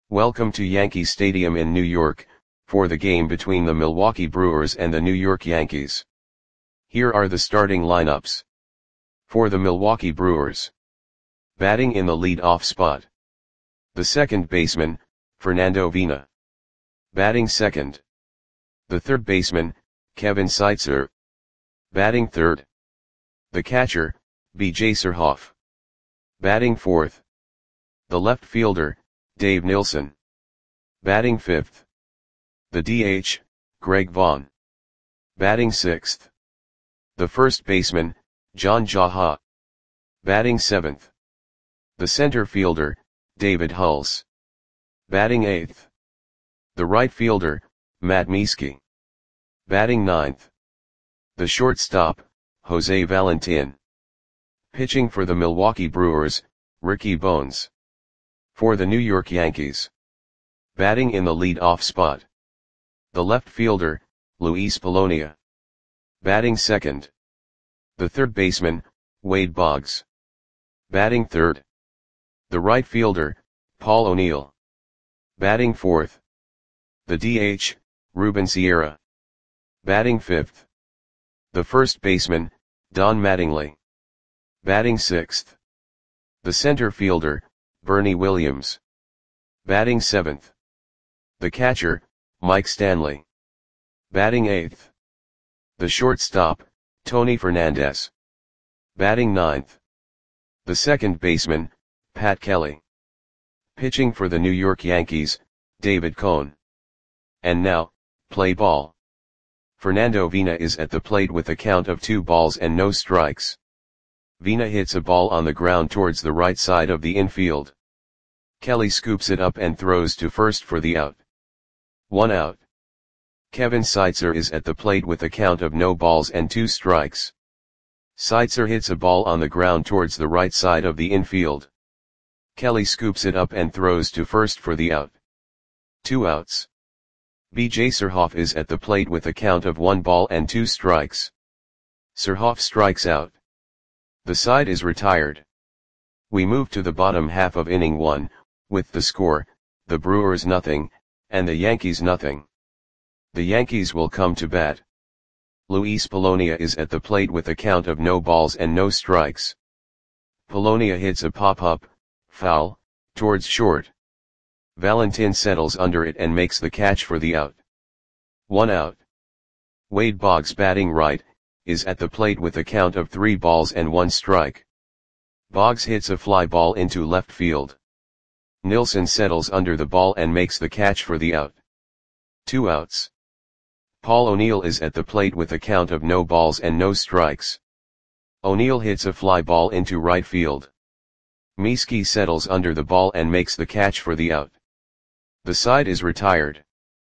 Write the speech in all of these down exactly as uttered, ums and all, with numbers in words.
Welcome to Yankee Stadium in New York, for the game between the Milwaukee Brewers and the New York Yankees. Here are the starting lineups. For the Milwaukee Brewers. Batting in the lead-off spot. The second baseman, Fernando Vina. Batting second. The third baseman, Kevin Seitzer. Batting third. The catcher, B J Surhoff. Batting fourth. The left fielder, Dave Nilsson. Batting fifth. The D H, Greg Vaughn. Batting sixth. The first baseman, John Jaha. Batting seventh. The center fielder, David Hulse. Batting eighth. The right fielder, Matt Mieske. Batting ninth. The shortstop, Jose Valentin. Pitching for the Milwaukee Brewers, Ricky Bones. For the New York Yankees. Batting in the lead-off spot. The left fielder, Luis Polonia. Batting second. The third baseman, Wade Boggs. Batting third. The right fielder, Paul O'Neill. Batting fourth. The D H, Ruben Sierra. Batting fifth. The first baseman, Don Mattingly. Batting sixth. The center fielder, Bernie Williams. Batting seventh. The catcher, Mike Stanley. Batting eighth. The shortstop, Tony Fernandez. Batting ninth. The second baseman, Pat Kelly. Pitching for the New York Yankees, David Cone. And now, play ball. Fernando Vina is at the plate with a count of two balls and no strikes. Vina hits a ball on the ground towards the right side of the infield. Kelly scoops it up and throws to first for the out. One out. Kevin Seitzer is at the plate with a count of no balls and two strikes. Seitzer hits a ball on the ground towards the right side of the infield. Kelly scoops it up and throws to first for the out. Two outs. B J Surhoff is at the plate with a count of one ball and two strikes. Surhoff strikes out. The side is retired. We move to the bottom half of inning one, with the score, the Brewers nothing, and the Yankees nothing. The Yankees will come to bat. Luis Polonia is at the plate with a count of no balls and no strikes. Polonia hits a pop-up, foul, towards short. Valentin settles under it and makes the catch for the out. One out. Wade Boggs, batting right, is at the plate with a count of three balls and one strike. Boggs hits a fly ball into left field. Nilsson settles under the ball and makes the catch for the out. Two outs. Paul O'Neill is at the plate with a count of no balls and no strikes. O'Neill hits a fly ball into right field. Mieske settles under the ball and makes the catch for the out. The side is retired.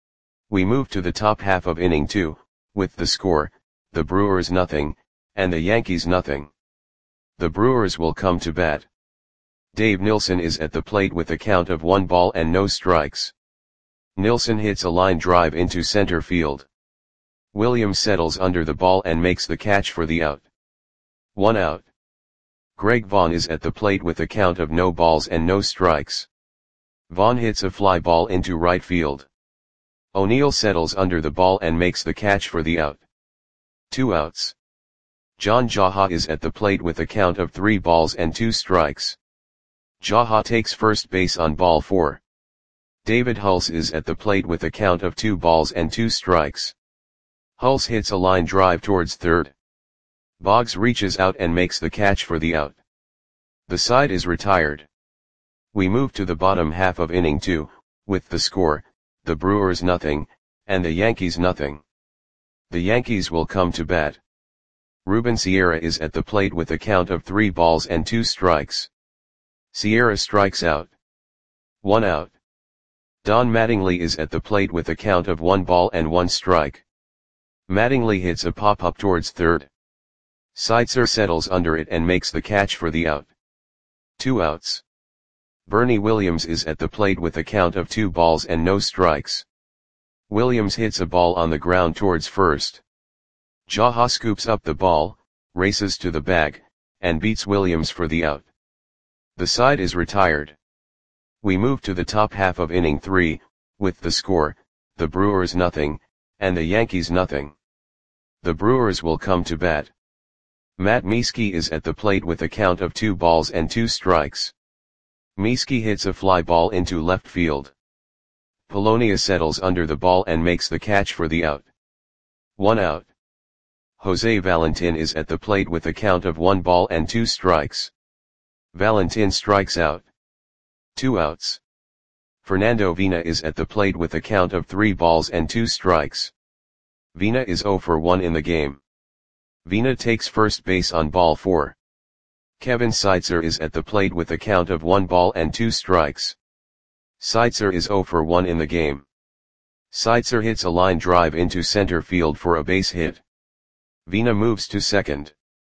We move to the top half of inning two, with the score, the Brewers nothing, and the Yankees nothing. The Brewers will come to bat. Dave Nilsson is at the plate with a count of one ball and no strikes. Nilsson hits a line drive into center field. Williams settles under the ball and makes the catch for the out. One out. Greg Vaughn is at the plate with a count of no balls and no strikes. Vaughn hits a fly ball into right field. O'Neill settles under the ball and makes the catch for the out. Two outs. John Jaha is at the plate with a count of three balls and two strikes. Jaha takes first base on ball four. David Hulse is at the plate with a count of two balls and two strikes. Hulse hits a line drive towards third. Boggs reaches out and makes the catch for the out. The side is retired. We move to the bottom half of inning two, with the score, the Brewers nothing, and the Yankees nothing. The Yankees will come to bat. Ruben Sierra is at the plate with a count of three balls and two strikes. Sierra strikes out. One out. Don Mattingly is at the plate with a count of one ball and one strike. Mattingly hits a pop-up towards third. Seitzer settles under it and makes the catch for the out. Two outs. Bernie Williams is at the plate with a count of two balls and no strikes. Williams hits a ball on the ground towards first. Jaha scoops up the ball, races to the bag, and beats Williams for the out. The side is retired. We move to the top half of inning three, with the score, the Brewers nothing, and the Yankees nothing. The Brewers will come to bat. Matt Mieske is at the plate with a count of two balls and two strikes. Mieske hits a fly ball into left field. Polonia settles under the ball and makes the catch for the out. One out. Jose Valentin is at the plate with a count of one ball and two strikes. Valentin strikes out. Two outs. Fernando Vina is at the plate with a count of three balls and two strikes. Vina is zero for one in the game. Vina takes first base on ball four. Kevin Seitzer is at the plate with a count of one ball and two strikes. Seitzer is zero for one in the game. Seitzer hits a line drive into center field for a base hit. Vina moves to second.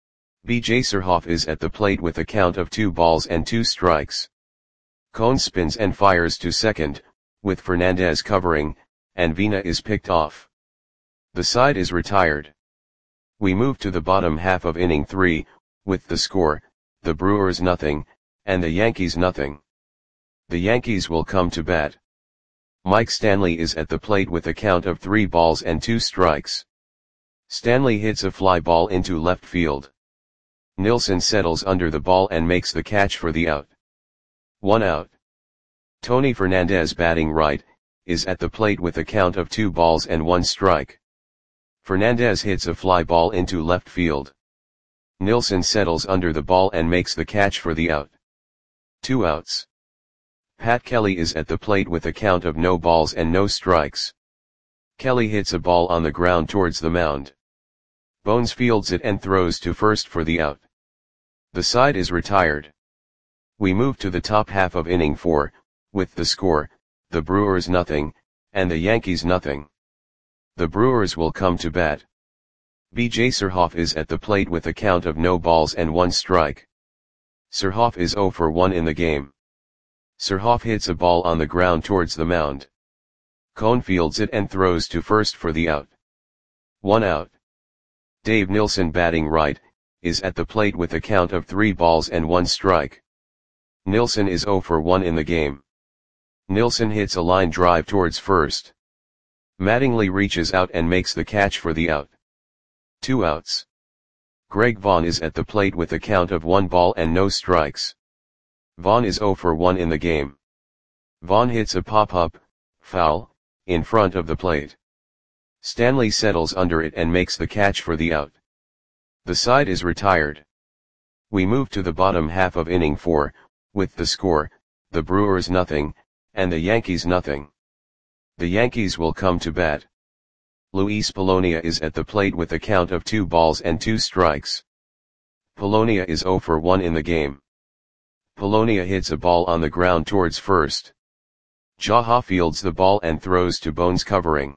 B J Surhoff is at the plate with a count of two balls and two strikes. Cone spins and fires to second, with Fernandez covering, and Vina is picked off. The side is retired. We move to the bottom half of inning three, with the score, the Brewers nothing, and the Yankees nothing. The Yankees will come to bat. Mike Stanley is at the plate with a count of three balls and two strikes. Stanley hits a fly ball into left field. Nilsson settles under the ball and makes the catch for the out. One out. Tony Fernandez, batting right, is at the plate with a count of two balls and one strike. Fernandez hits a fly ball into left field. Nilsson settles under the ball and makes the catch for the out. Two outs. Pat Kelly is at the plate with a count of no balls and no strikes. Kelly hits a ball on the ground towards the mound. Bones fields it and throws to first for the out. The side is retired. We move to the top half of inning four, with the score, the Brewers nothing, and the Yankees nothing. The Brewers will come to bat. B J Surhoff is at the plate with a count of no balls and one strike. Surhoff is zero for one in the game. Surhoff hits a ball on the ground towards the mound. Cone fields it and throws to first for the out. One out. Dave Nilsson, batting right, is at the plate with a count of three balls and one strike. Nilsson is zero for one in the game. Nilsson hits a line drive towards first. Mattingly reaches out and makes the catch for the out. Two outs. Greg Vaughn is at the plate with a count of one ball and no strikes. Vaughn is zero for one in the game. Vaughn hits a pop-up, foul, in front of the plate. Stanley settles under it and makes the catch for the out. The side is retired. We move to the bottom half of inning four, with the score, the Brewers nothing, and the Yankees nothing. The Yankees will come to bat. Luis Polonia is at the plate with a count of two balls and two strikes. Polonia is zero for one in the game. Polonia hits a ball on the ground towards first. Jaha fields the ball and throws to Bones covering.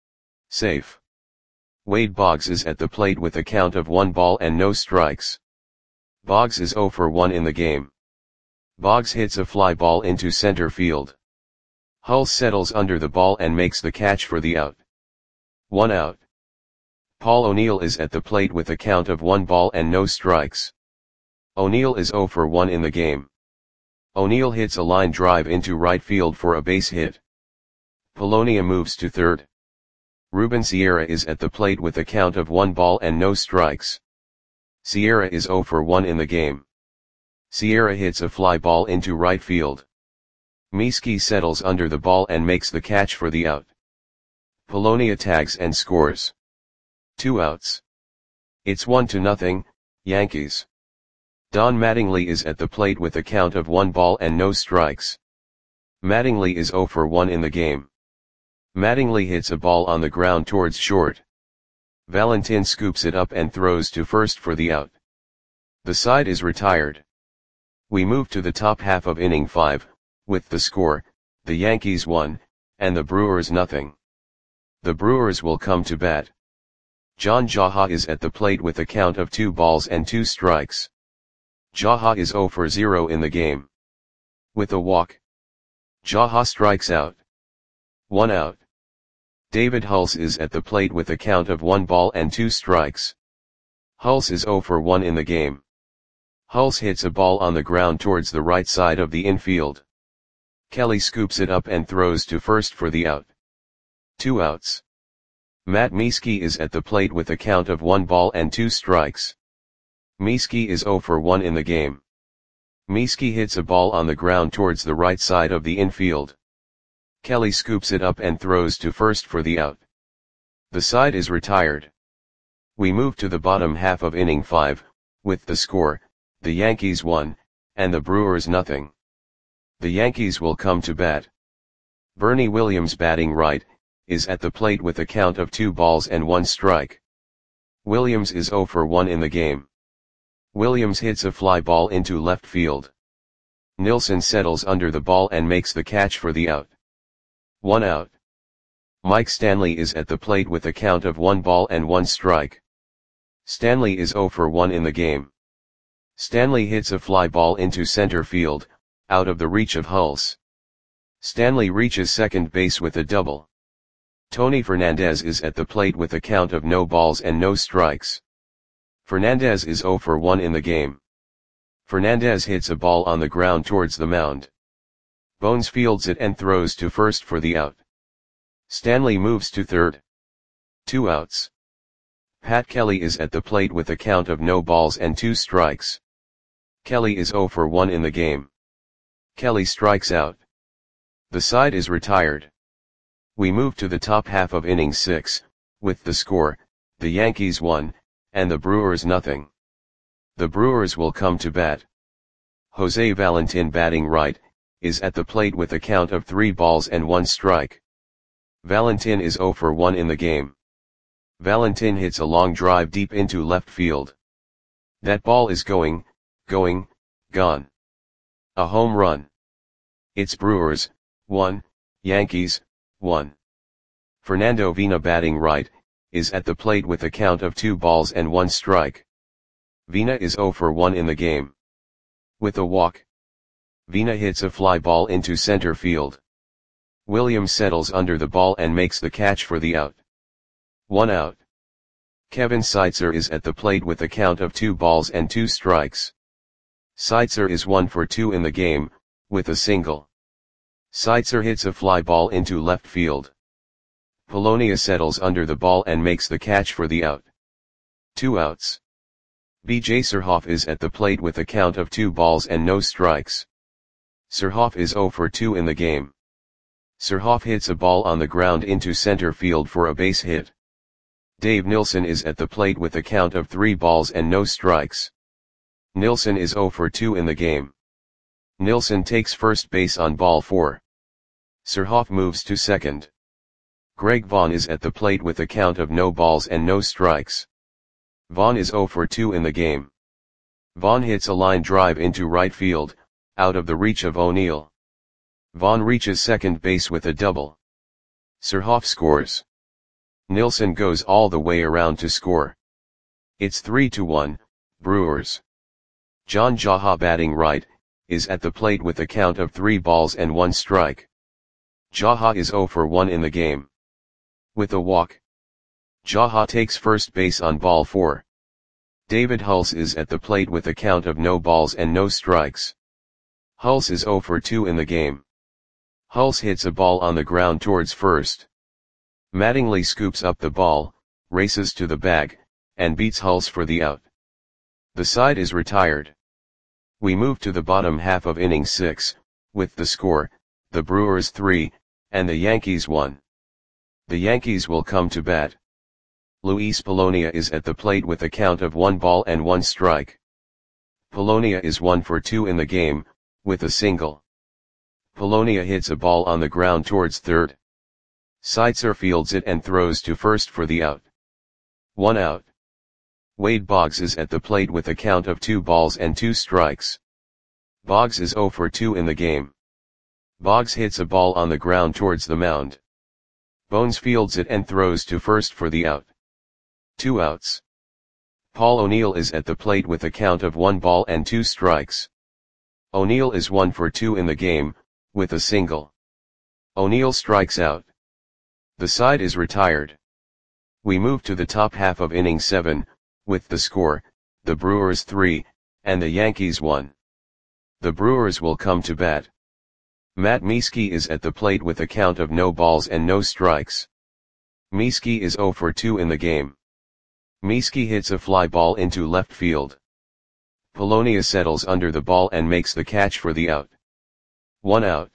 Safe. Wade Boggs is at the plate with a count of one ball and no strikes. Boggs is zero for one in the game. Boggs hits a fly ball into center field. Hulse settles under the ball and makes the catch for the out. One out. Paul O'Neill is at the plate with a count of one ball and no strikes. O'Neill is zero for one in the game. O'Neill hits a line drive into right field for a base hit. Polonia moves to third. Ruben Sierra is at the plate with a count of one ball and no strikes. Sierra is zero for one in the game. Sierra hits a fly ball into right field. Mieske settles under the ball and makes the catch for the out. Polonia tags and scores. Two outs. It's one to nothing, Yankees. Don Mattingly is at the plate with a count of one ball and no strikes. Mattingly is zero for one in the game. Mattingly hits a ball on the ground towards short. Valentin scoops it up and throws to first for the out. The side is retired. We move to the top half of inning five, with the score, the Yankees one, and the Brewers nothing. The Brewers will come to bat. John Jaha is at the plate with a count of two balls and two strikes. Jaha is zero for zero in the game. With a walk. Jaha strikes out. One out. David Hulse is at the plate with a count of one ball and two strikes. Hulse is zero for one in the game. Hulse hits a ball on the ground towards the right side of the infield. Kelly scoops it up and throws to first for the out. Two outs. Matt Mieske is at the plate with a count of one ball and two strikes. Mieske is zero for one in the game. Mieske hits a ball on the ground towards the right side of the infield. Kelly scoops it up and throws to first for the out. The side is retired. We move to the bottom half of inning five, with the score, the Yankees one, and the Brewers nothing. The Yankees will come to bat. Bernie Williams, batting right, is at the plate with a count of two balls and one strike. Williams is zero for one in the game. Williams hits a fly ball into left field. Nilsson settles under the ball and makes the catch for the out. One out. Mike Stanley is at the plate with a count of one ball and one strike. Stanley is zero for one in the game. Stanley hits a fly ball into center field, out of the reach of Hulse. Stanley reaches second base with a double. Tony Fernandez is at the plate with a count of no balls and no strikes. Fernandez is zero for one in the game. Fernandez hits a ball on the ground towards the mound. Bones fields it and throws to first for the out. Stanley moves to third. Two outs. Pat Kelly is at the plate with a count of no balls and two strikes. Kelly is zero for one in the game. Kelly strikes out. The side is retired. We move to the top half of inning six, with the score, the Yankees one, and the Brewers nothing. The Brewers will come to bat. Jose Valentin, batting right, is at the plate with a count of three balls and one strike. Valentin is zero for one in the game. Valentin hits a long drive deep into left field. That ball is going, going, gone. A home run. It's Brewers, one, Yankees, one. Fernando Vina, batting right, is at the plate with a count of two balls and one strike. Vina is zero for one in the game. With a walk. Vina hits a fly ball into center field. Williams settles under the ball and makes the catch for the out. One out. Kevin Seitzer is at the plate with a count of two balls and two strikes. Seitzer is one for two in the game, with a single. Seitzer hits a fly ball into left field. Polonia settles under the ball and makes the catch for the out. Two outs. B J Surhoff is at the plate with a count of two balls and no strikes. Surhoff is zero for two in the game. Surhoff hits a ball on the ground into center field for a base hit. Dave Nilsson is at the plate with a count of three balls and no strikes. Nilsson is zero for two in the game. Nilsson takes first base on ball four. Surhoff moves to second. Greg Vaughn is at the plate with a count of no balls and no strikes. Vaughn is zero for two in the game. Vaughn hits a line drive into right field, out of the reach of O'Neill. Vaughn reaches second base with a double. Surhoff scores. Nilsson goes all the way around to score. It's three to one, Brewers. John Jaha, batting right, is at the plate with a count of three balls and one strike. Jaha is zero for one in the game. With a walk. Jaha takes first base on ball four. David Hulse is at the plate with a count of no balls and no strikes. Hulse is zero for two in the game. Hulse hits a ball on the ground towards first. Mattingly scoops up the ball, races to the bag, and beats Hulse for the out. The side is retired. We move to the bottom half of inning six, with the score, the Brewers three, and the Yankees one. The Yankees will come to bat. Luis Polonia is at the plate with a count of one ball and one strike. Polonia is one for two in the game, with a single. Polonia hits a ball on the ground towards third. Seitzer fields it and throws to first for the out. One out. Wade Boggs is at the plate with a count of two balls and two strikes. Boggs is zero for two in the game. Boggs hits a ball on the ground towards the mound. Bones fields it and throws to first for the out. Two outs. Paul O'Neill is at the plate with a count of one ball and two strikes. O'Neill is one for two in the game, with a single. O'Neill strikes out. The side is retired. We move to the top half of inning seven, with the score, the Brewers three, and the Yankees one. The Brewers will come to bat. Matt Mieske is at the plate with a count of no balls and no strikes. Mieske is zero for two in the game. Mieske hits a fly ball into left field. Polonia settles under the ball and makes the catch for the out. One out.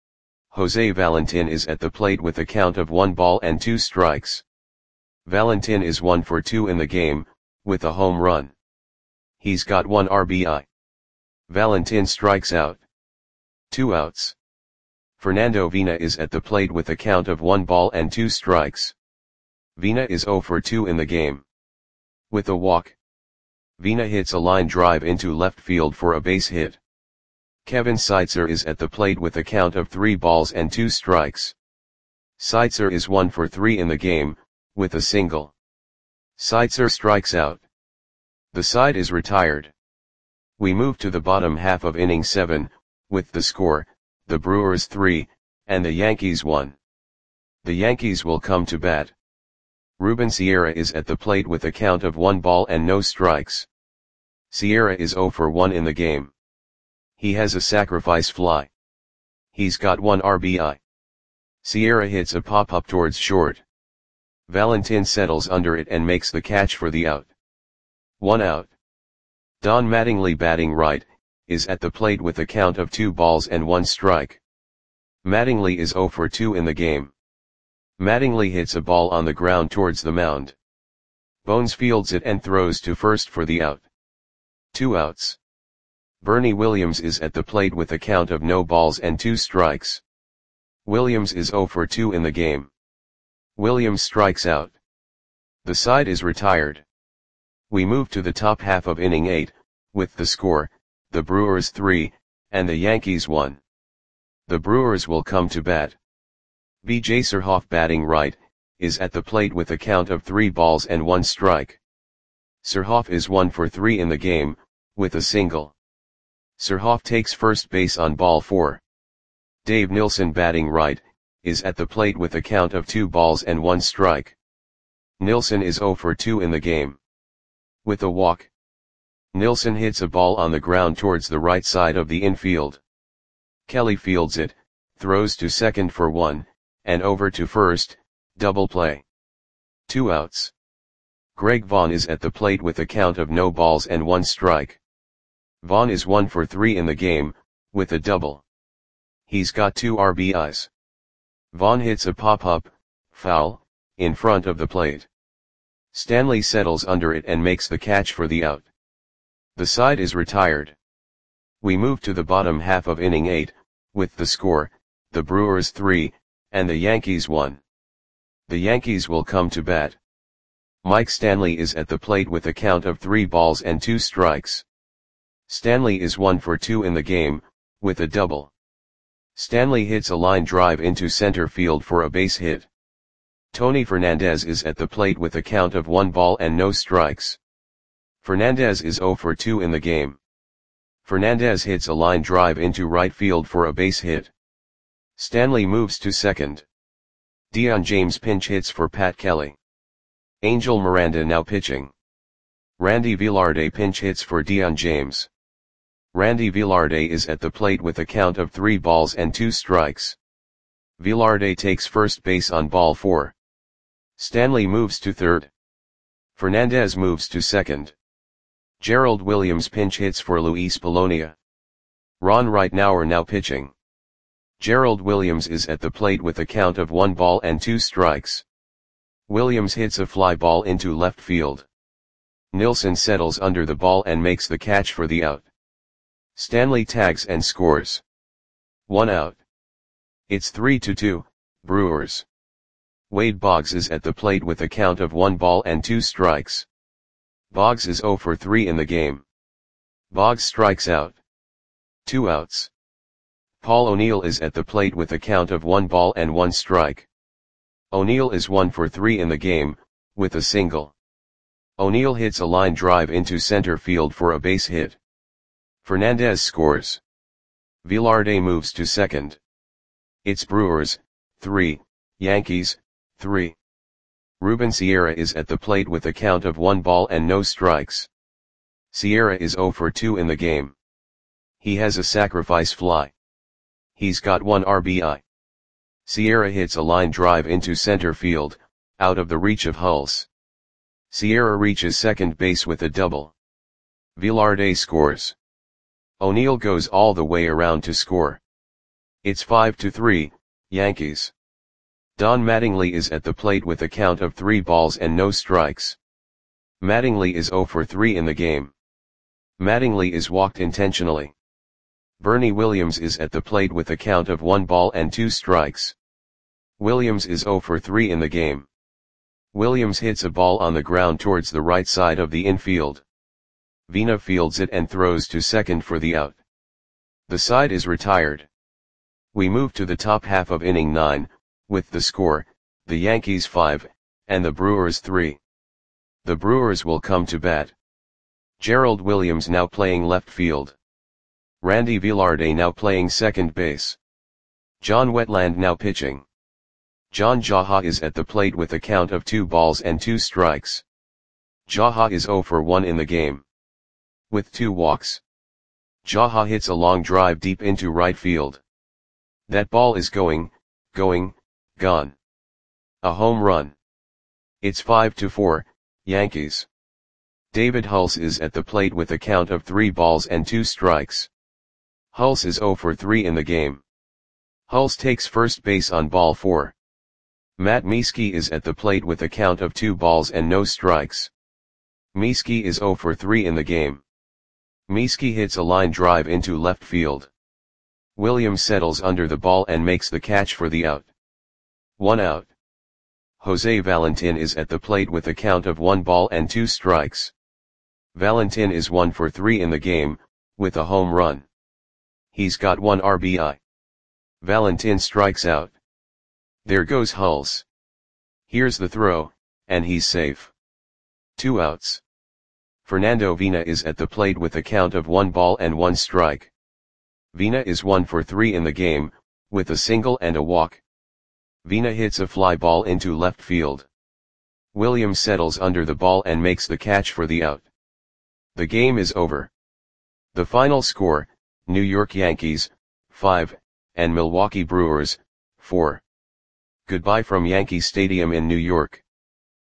Jose Valentin is at the plate with a count of one ball and two strikes. Valentin is one for two in the game, with a home run. He's got one R B I. Valentin strikes out. Two outs. Fernando Vina is at the plate with a count of one ball and two strikes. Vina is zero for two in the game. With a walk. Vina hits a line drive into left field for a base hit. Kevin Seitzer is at the plate with a count of three balls and two strikes. Seitzer is one for three in the game, with a single. Seitzer strikes out. The side is retired. We move to the bottom half of inning seven, with the score, the Brewers three, and the Yankees one. The Yankees will come to bat. Ruben Sierra is at the plate with a count of one ball and no strikes. Sierra is zero for one in the game. He has a sacrifice fly. He's got one R B I. Sierra hits a pop-up towards short. Valentin settles under it and makes the catch for the out. One out. Don Mattingly, batting right, is at the plate with a count of two balls and one strike. Mattingly is zero for two in the game. Mattingly hits a ball on the ground towards the mound. Bones fields it and throws to first for the out. Two outs. Bernie Williams is at the plate with a count of no balls and two strikes. Williams is zero for two in the game. Williams strikes out. The side is retired. We move to the top half of inning eight, with the score, the Brewers three, and the Yankees one. The Brewers will come to bat. B J Surhoff, batting right, is at the plate with a count of three balls and one strike. Surhoff is one for three in the game, with a single. Surhoff takes first base on ball four. Dave Nilsson, batting right, is at the plate with a count of two balls and one strike. Nilsson is zero for two in the game. With a walk. Nilsson hits a ball on the ground towards the right side of the infield. Kelly fields it, throws to second for one, and over to first, double play. Two outs. Greg Vaughn is at the plate with a count of no balls and one strike. Vaughn is one for three in the game, with a double. He's got two R B Is. Vaughn hits a pop-up, foul, in front of the plate. Stanley settles under it and makes the catch for the out. The side is retired. We move to the bottom half of inning eight, with the score, the Brewers three, and the Yankees one. The Yankees will come to bat. Mike Stanley is at the plate with a count of three balls and two strikes. Stanley is one for two in the game, with a double. Stanley hits a line drive into center field for a base hit. Tony Fernandez is at the plate with a count of one ball and no strikes. Fernandez is zero for two in the game. Fernandez hits a line drive into right field for a base hit. Stanley moves to second. Dion James pinch hits for Pat Kelly. Angel Miranda now pitching. Randy Velarde pinch hits for Dion James. Randy Velarde is at the plate with a count of three balls and two strikes. Velarde takes first base on ball four. Stanley moves to third. Fernandez moves to second. Gerald Williams pinch hits for Luis Polonia. Ron Ritenour now pitching. Gerald Williams is at the plate with a count of one ball and two strikes. Williams hits a fly ball into left field. Nilsson settles under the ball and makes the catch for the out. Stanley tags and scores. One out. It's three to two, Brewers. Wade Boggs is at the plate with a count of one ball and two strikes. Boggs is zero for three in the game. Boggs strikes out. Two outs. Paul O'Neill is at the plate with a count of one ball and one strike. O'Neill is one for three in the game, with a single. O'Neill hits a line drive into center field for a base hit. Fernandez scores. Velarde moves to second. It's Brewers, three, Yankees, three. Ruben Sierra is at the plate with a count of one ball and no strikes. Sierra is zero for two in the game. He has a sacrifice fly. He's got one R B I. Sierra hits a line drive into center field, out of the reach of Hulse. Sierra reaches second base with a double. Velarde scores. O'Neill goes all the way around to score. It's five to three, Yankees. Don Mattingly is at the plate with a count of three balls and no strikes. Mattingly is zero for three in the game. Mattingly is walked intentionally. Bernie Williams is at the plate with a count of one ball and two strikes. Williams is zero for three in the game. Williams hits a ball on the ground towards the right side of the infield. Vina fields it and throws to second for the out. The side is retired. We move to the top half of inning nine, with the score, the Yankees five, and the Brewers three. The Brewers will come to bat. Gerald Williams now playing left field. Randy Velarde now playing second base. John Wetland now pitching. John Jaha is at the plate with a count of two balls and two strikes. Jaha is zero for one in the game. With two walks. Jaha hits a long drive deep into right field. That ball is going, going, gone. A home run. It's five to four, Yankees. David Hulse is at the plate with a count of three balls and two strikes. Hulse is zero for three in the game. Hulse takes first base on ball four. Matt Mieske is at the plate with a count of two balls and no strikes. Mieske is zero for three in the game. Mieske hits a line drive into left field. Williams settles under the ball and makes the catch for the out. One out. Jose Valentin is at the plate with a count of one ball and two strikes. Valentin is one for three in the game, with a home run. He's got one R B I. Valentin strikes out. There goes Hulse. Here's the throw, and he's safe. Two outs. Fernando Vina is at the plate with a count of one ball and one strike. Vina is one for three in the game, with a single and a walk. Vina hits a fly ball into left field. Williams settles under the ball and makes the catch for the out. The game is over. The final score, New York Yankees, five, and Milwaukee Brewers, four. Goodbye from Yankee Stadium in New York.